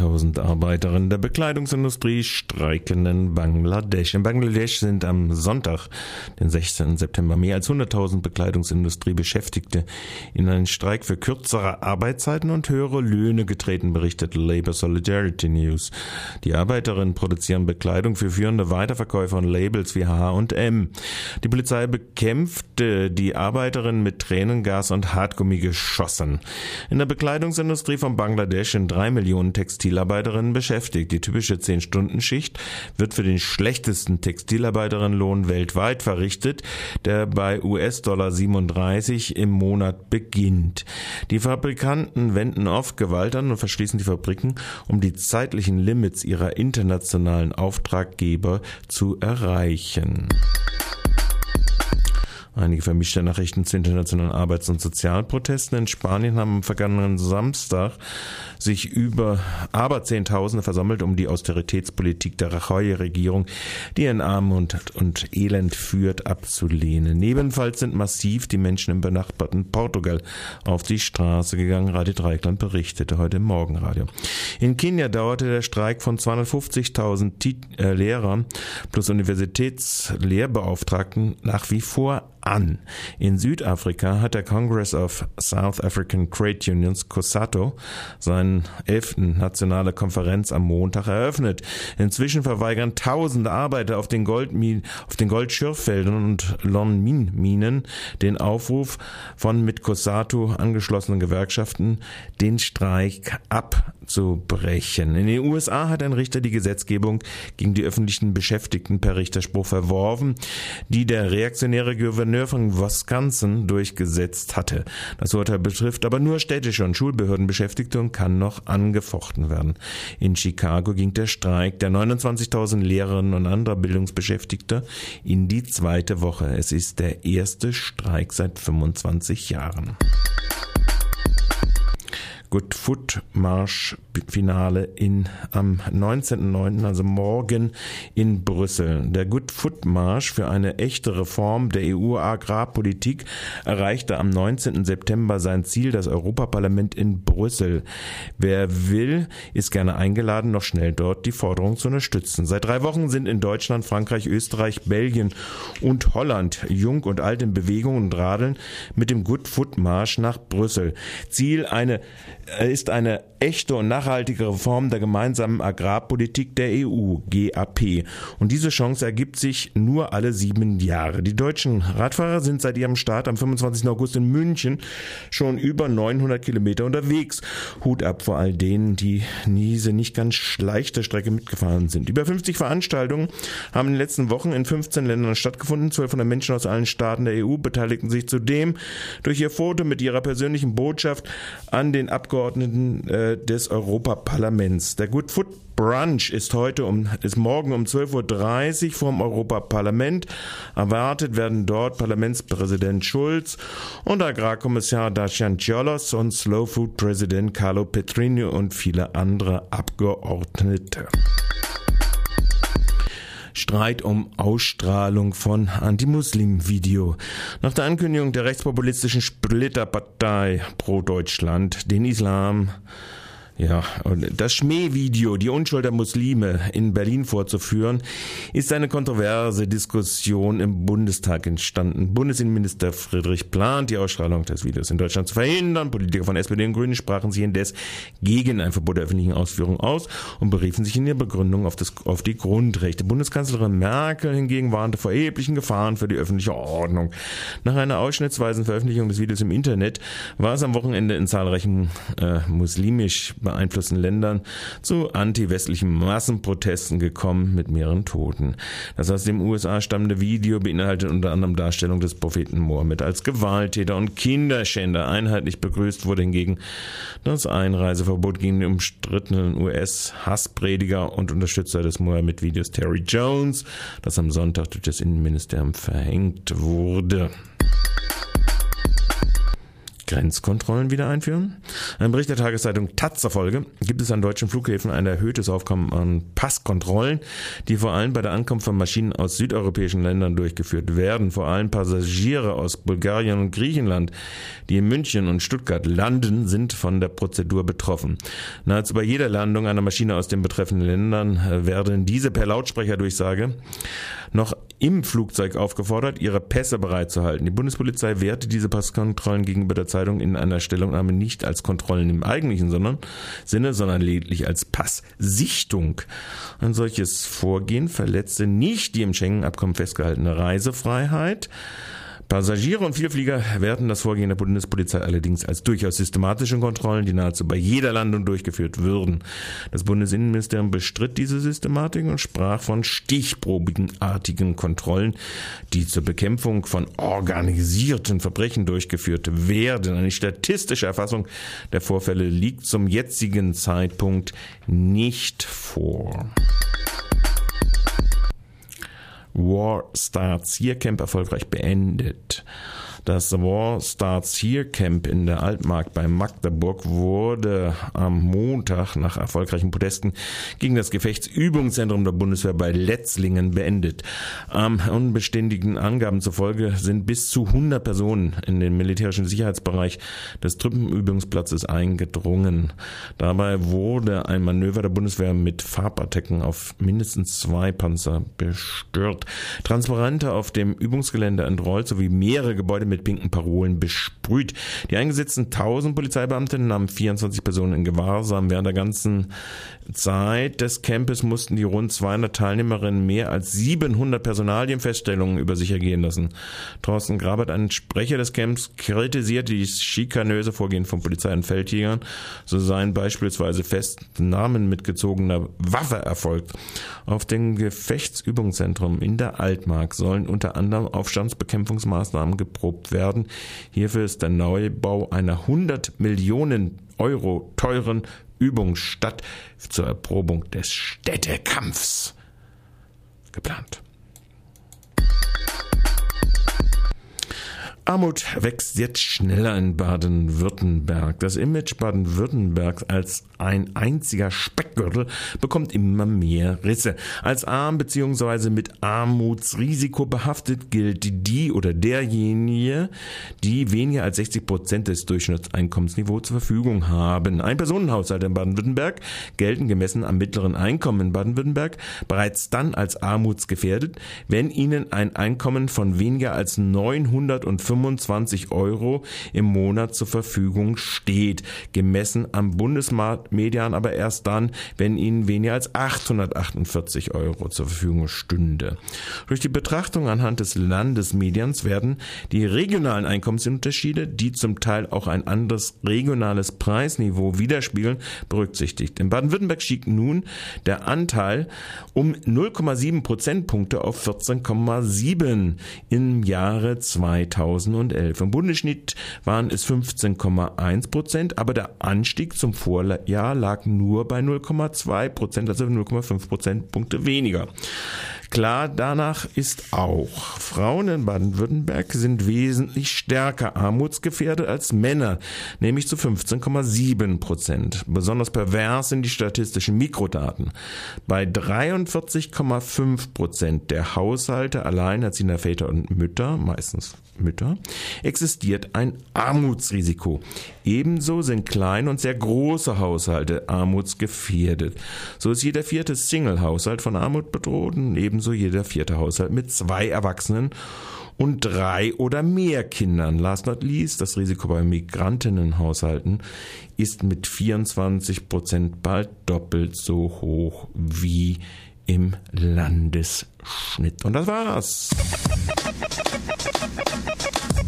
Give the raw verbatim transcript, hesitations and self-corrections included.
zweitausend Arbeiterinnen der Bekleidungsindustrie streiken in Bangladesch. In Bangladesch sind am Sonntag, den sechzehnten September, mehr als hunderttausend Bekleidungsindustriebeschäftigte in einen Streik für kürzere Arbeitszeiten und höhere Löhne getreten, berichtet Labour Solidarity News. Die Arbeiterinnen produzieren Bekleidung für führende Weiterverkäufer und Labels wie H und M. Die Polizei bekämpfte die Arbeiterinnen mit Tränengas und Hartgummigeschossen. In der Bekleidungsindustrie von Bangladesch sind drei Millionen Textilarbeiterinnen beschäftigt. Die typische zehn-Stunden-Schicht wird für den schlechtesten Textilarbeiterinnenlohn weltweit verrichtet, der bei U S-Dollar siebenunddreißig im Monat beginnt. Die Fabrikanten wenden oft Gewalt an und verschließen die Fabriken, um die zeitlichen Limits ihrer internationalen Auftraggeber zu erreichen. Einige vermischte Nachrichten zu internationalen Arbeits- und Sozialprotesten. In Spanien haben am vergangenen Samstag sich über aber Zehntausende versammelt, um die Austeritätspolitik der Rajoy-Regierung, die in Armut und, und Elend führt, abzulehnen. Ebenfalls sind massiv die Menschen im benachbarten Portugal auf die Straße gegangen. Radio Dreieckland berichtete heute im Morgenradio. In Kenia dauerte der Streik von zweihundertfünfzigtausend äh, Lehrern plus Universitätslehrbeauftragten nach wie vor an. In Südafrika hat der Congress of South African Trade Unions, COSATU, seine elfte nationale Konferenz am Montag eröffnet. Inzwischen verweigern tausende Arbeiter auf den, Goldmin- auf den Goldschürffeldern und Lonmin-Minen den Aufruf von mit COSATU angeschlossenen Gewerkschaften, den Streik abzubrechen. In den U S A hat ein Richter die Gesetzgebung gegen die öffentlichen Beschäftigten per Richterspruch verworfen, die der reaktionäre Gouverneur von Wisconsin durchgesetzt hatte. Das Urteil betrifft aber nur städtische und Schulbehördenbeschäftigte und kann noch angefochten werden. In Chicago ging der Streik der neunundzwanzigtausend Lehrerinnen und anderer Bildungsbeschäftigter in die zweite Woche. Es ist der erste Streik seit fünfundzwanzig Jahren. Good Foot Marsch Finale in am neunzehnten neunten, also morgen in Brüssel. Der Good Foot Marsch für eine echte Reform der E U-Agrarpolitik erreichte am neunzehnten September sein Ziel, das Europaparlament in Brüssel. Wer will, ist gerne eingeladen, noch schnell dort die Forderung zu unterstützen. Seit drei Wochen sind in Deutschland, Frankreich, Österreich, Belgien und Holland jung und alt in Bewegung und radeln mit dem Good Foot Marsch nach Brüssel. Ziel eine ist eine echte und nachhaltige Reform der gemeinsamen Agrarpolitik der E U, G A P. Und diese Chance ergibt sich nur alle sieben Jahre. Die deutschen Radfahrer sind seit ihrem Start am fünfundzwanzigsten August in München schon über neunhundert Kilometer unterwegs. Hut ab vor all denen, die diese nicht ganz leichte Strecke mitgefahren sind. Über fünfzig Veranstaltungen haben in den letzten Wochen in fünfzehn Ländern stattgefunden. zwölfhundert Menschen aus allen Staaten der E U beteiligten sich zudem durch ihr Foto mit ihrer persönlichen Botschaft an den Abgeordneten äh, des Europaparlaments. Der Good Foot Brunch ist heute um, ist morgen um zwölf Uhr dreißig vor dem Europaparlament. Erwartet werden dort Parlamentspräsident Schulz und Agrarkommissar Dacian Ciolos und Slow Food Präsident Carlo Petrini und viele andere Abgeordnete. Streit um Ausstrahlung von Anti-Muslim-Video. Nach der Ankündigung der rechtspopulistischen Splitterpartei Pro Deutschland, den Islam, ja, das Schmähvideo, die Unschuld der Muslime in Berlin vorzuführen, ist eine kontroverse Diskussion im Bundestag entstanden. Bundesinnenminister Friedrich plant, die Ausstrahlung des Videos in Deutschland zu verhindern. Politiker von S P D und Grünen sprachen sich indes gegen ein Verbot der öffentlichen Ausführung aus und beriefen sich in ihrer Begründung auf, das, auf die Grundrechte. Bundeskanzlerin Merkel hingegen warnte vor erheblichen Gefahren für die öffentliche Ordnung. Nach einer ausschnittsweisen Veröffentlichung des Videos im Internet war es am Wochenende in zahlreichen äh, muslimisch beeinflussten Ländern zu anti-westlichen Massenprotesten gekommen mit mehreren Toten. Das aus den U S A stammende Video beinhaltet unter anderem Darstellung des Propheten Mohammed als Gewalttäter und Kinderschänder. Einheitlich begrüßt wurde hingegen das Einreiseverbot gegen den umstrittenen U S-Hassprediger und Unterstützer des Mohammed-Videos Terry Jones, das am Sonntag durch das Innenministerium verhängt wurde. Grenzkontrollen wieder einführen. Ein Bericht der Tageszeitung Taz zufolge gibt es an deutschen Flughäfen ein erhöhtes Aufkommen an Passkontrollen, die vor allem bei der Ankunft von Maschinen aus südeuropäischen Ländern durchgeführt werden. Vor allem Passagiere aus Bulgarien und Griechenland, die in München und Stuttgart landen, sind von der Prozedur betroffen. Nahezu bei jeder Landung einer Maschine aus den betreffenden Ländern werden diese per Lautsprecherdurchsage noch im Flugzeug aufgefordert, ihre Pässe bereitzuhalten. Die Bundespolizei wehrte diese Passkontrollen gegenüber der Zeitung in einer Stellungnahme nicht als Kontrollen im eigentlichen sondern, Sinne, sondern lediglich als Passsichtung. Ein solches Vorgehen verletzte nicht die im Schengen-Abkommen festgehaltene Reisefreiheit. Passagiere und Vielflieger werten das Vorgehen der Bundespolizei allerdings als durchaus systematische Kontrollen, die nahezu bei jeder Landung durchgeführt würden. Das Bundesinnenministerium bestritt diese Systematik und sprach von stichprobenartigen Kontrollen, die zur Bekämpfung von organisierten Verbrechen durchgeführt werden. Eine statistische Erfassung der Vorfälle liegt zum jetzigen Zeitpunkt nicht vor. War Starts Here Camp erfolgreich beendet. Das War Starts Here Camp in der Altmark bei Magdeburg wurde am Montag nach erfolgreichen Protesten gegen das Gefechtsübungszentrum der Bundeswehr bei Letzlingen beendet. Am unbeständigen Angaben zufolge sind bis zu hundert Personen in den militärischen Sicherheitsbereich des Truppenübungsplatzes eingedrungen. Dabei wurde ein Manöver der Bundeswehr mit Farbattacken auf mindestens zwei Panzer bestört. Transparente auf dem Übungsgelände entrollt sowie mehrere Gebäude mit pinken Parolen besprüht. Die eingesetzten tausend Polizeibeamten nahmen vierundzwanzig Personen in Gewahrsam. Während der ganzen Zeit des Campes mussten die rund zweihundert Teilnehmerinnen mehr als siebenhundert Personalienfeststellungen über sich ergehen lassen. Thorsten Grabert, ein Sprecher des Camps, kritisierte die schikanöse Vorgehen von Polizei und Feldjägern. So seien beispielsweise Festnahmen mit gezogener Waffe erfolgt. Auf dem Gefechtsübungszentrum in der Altmark sollen unter anderem Aufstandsbekämpfungsmaßnahmen geprobt werden. Hierfür ist der Neubau einer hundert Millionen Euro teuren Übungsstadt zur Erprobung des Städtekampfs geplant. Armut wächst jetzt schneller in Baden-Württemberg. Das Image Baden-Württembergs als ein einziger Speckgürtel bekommt immer mehr Risse. Als arm bzw. mit Armutsrisiko behaftet gilt die oder derjenige, die weniger als sechzig Prozent des Durchschnittseinkommensniveaus zur Verfügung haben. Ein-Personen-Haushalte in Baden-Württemberg gelten gemessen am mittleren Einkommen in Baden-Württemberg bereits dann als armutsgefährdet, wenn ihnen ein Einkommen von weniger als neunhundertfünfundzwanzig Euro im Monat zur Verfügung steht, gemessen am Bundesmedian aber erst dann, wenn ihnen weniger als achthundertachtundvierzig Euro zur Verfügung stünde. Durch die Betrachtung anhand des Landesmedians werden die regionalen Einkommensunterschiede, die zum Teil auch ein anderes regionales Preisniveau widerspiegeln, berücksichtigt. In Baden-Württemberg stieg nun der Anteil um null Komma sieben Prozentpunkte auf vierzehn Komma sieben im Jahre zweitausendelf. Im Bundesschnitt waren es fünfzehn Komma eins Prozent, aber der Anstieg zum Vorjahr lag nur bei null Komma zwei Prozent, also null Komma fünf Prozentpunkte weniger. Klar, danach ist auch, Frauen in Baden-Württemberg sind wesentlich stärker armutsgefährdet als Männer, nämlich zu fünfzehn Komma sieben Prozent. Besonders pervers sind die statistischen Mikrodaten. Bei dreiundvierzig Komma fünf Prozent der Haushalte alleinerziehender Väter und Mütter, meistens Mütter, existiert ein Armutsrisiko. Ebenso sind kleine und sehr große Haushalte armutsgefährdet. So ist jeder vierte Single-Haushalt von Armut bedroht und ebenso jeder vierte Haushalt mit zwei Erwachsenen und drei oder mehr Kindern. Last not least, das Risiko bei Migrantinnenhaushalten ist mit vierundzwanzig Prozent bald doppelt so hoch wie im Landesschnitt. Und das war's.